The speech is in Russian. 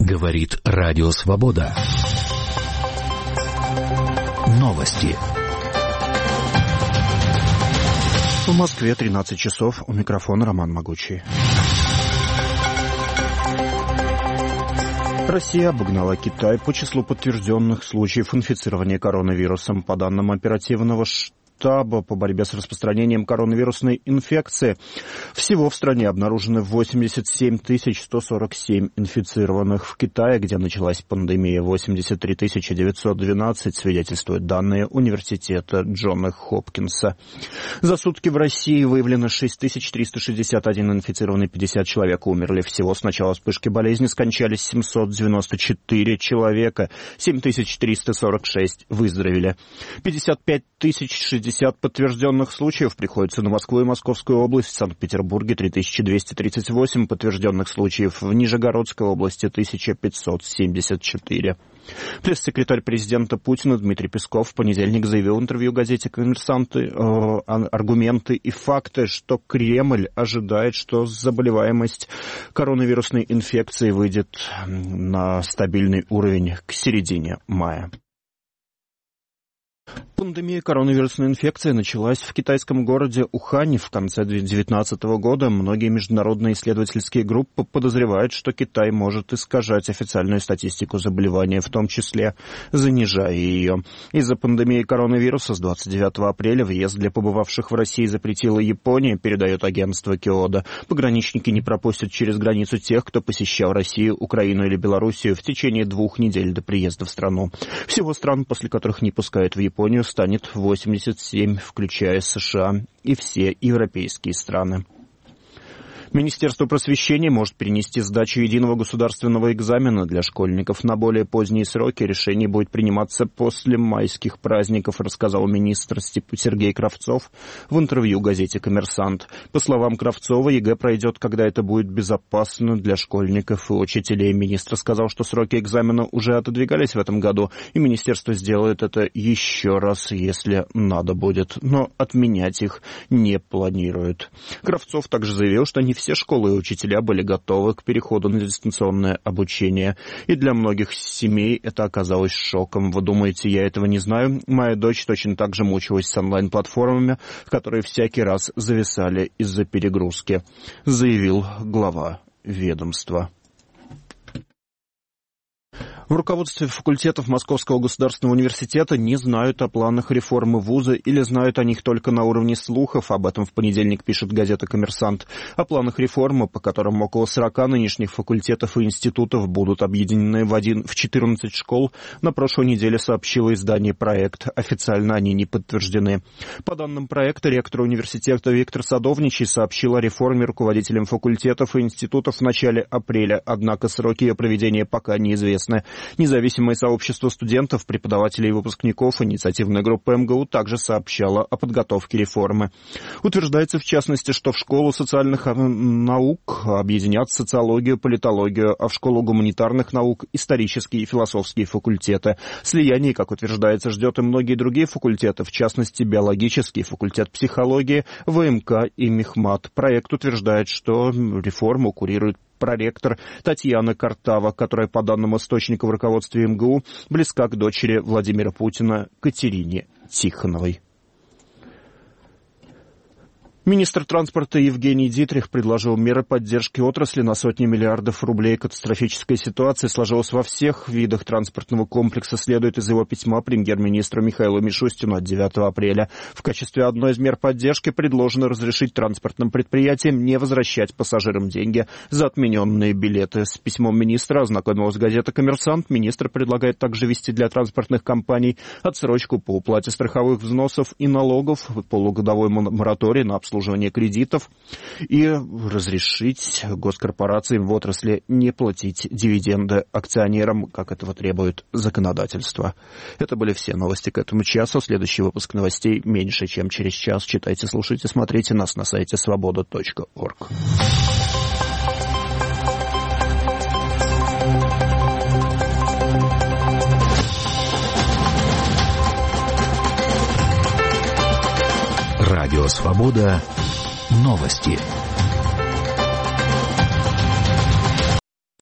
Говорит Радио Свобода. Новости. В Москве 13 часов. У микрофона Роман Могучий. Россия обогнала Китай по числу подтвержденных случаев инфицирования коронавирусом. По данным оперативного штаба по борьбе с распространением коронавирусной инфекции, всего в стране обнаружены 87 147 инфицированных. В Китае, где началась пандемия, 83 912, свидетельствуют данные университета Джона Хопкинса. За сутки в России выявлено 6361 инфицированный, 50 человек умерли. Всего с начала вспышки болезни скончались 794 человека, 7346 выздоровели. 55 060 подтвержденных случаев приходится на Москву и Московскую область, в Санкт-Петербурге 3238 подтвержденных случаев, в Нижегородской области 1574. Пресс-секретарь президента Путина Дмитрий Песков в понедельник заявил в интервью газете «Коммерсант» аргументы и факты, что Кремль ожидает, что заболеваемость коронавирусной инфекцией выйдет на стабильный уровень к середине мая. Пандемия коронавирусной инфекции началась в китайском городе Ухане в конце 2019 года. Многие международные исследовательские группы подозревают, что Китай может искажать официальную статистику заболевания, в том числе занижая ее. Из-за пандемии коронавируса с 29 апреля въезд для побывавших в России запретила Япония, передает агентство Киода. Пограничники не пропустят через границу тех, кто посещал Россию, Украину или Белоруссию в течение 2 недель до приезда в страну. Всего стран, после которых не пускают в Японию, станет 87, включая США и все европейские страны. Министерство просвещения может перенести сдачу единого государственного экзамена для школьников на более поздние сроки. Решение будет приниматься после майских праздников, рассказал министр Сергей Кравцов в интервью газете «Коммерсант». По словам Кравцова, ЕГЭ пройдет, когда это будет безопасно для школьников и учителей. Министр сказал, что сроки экзамена уже отодвигались в этом году, и министерство сделает это еще раз, если надо будет, но отменять их не планирует. Кравцов также заявил, что не все школы и учителя были готовы к переходу на дистанционное обучение. И для многих семей это оказалось шоком. Вы думаете, я этого не знаю? Моя дочь точно так же мучилась с онлайн-платформами, которые всякий раз зависали из-за перегрузки, заявил глава ведомства. В руководстве факультетов Московского государственного университета не знают о планах реформы вуза или знают о них только на уровне слухов. Об этом в понедельник пишет газета «Коммерсант». О планах реформы, по которым около 40 нынешних факультетов и институтов будут объединены в 14 школ, на прошлой неделе сообщило издание «Проект». Официально они не подтверждены. По данным проекта, ректор университета Виктор Садовничий сообщил о реформе руководителям факультетов и институтов в начале апреля, однако сроки ее проведения пока неизвестны. Независимое сообщество студентов, преподавателей и выпускников, инициативная группа МГУ также сообщала о подготовке реформы. Утверждается, в частности, что в школу социальных наук объединят социологию, политологию, а в школу гуманитарных наук исторические и философские факультеты. Слияние, как утверждается, ждет и многие другие факультеты, в частности, биологический факультет психологии, ВМК и Мехмат. Проект утверждает, что реформу курирует проректор Татьяна Картава, которая, по данным источника в руководстве МГУ, близка к дочери Владимира Путина Катерине Тихоновой. Министр транспорта Евгений Дитрих предложил меры поддержки отрасли на сотни миллиардов рублей. Катастрофическая ситуация сложилась во всех видах транспортного комплекса, следует из его письма премьер-министру Михаилу Мишустину от 9 апреля. В качестве одной из мер поддержки предложено разрешить транспортным предприятиям не возвращать пассажирам деньги за отмененные билеты. С письмом министра ознакомилась газета «Коммерсант». Министр предлагает также ввести для транспортных компаний отсрочку по уплате страховых взносов и налогов, полугодовой мораторий на обслуживание кредитов и разрешить госкорпорациям в отрасли не платить дивиденды акционерам, как этого требует законодательство. Это были все новости к этому часу. Следующий выпуск новостей меньше, чем через час. Читайте, слушайте, смотрите нас на сайте svoboda.org. Радио «Свобода». Новости.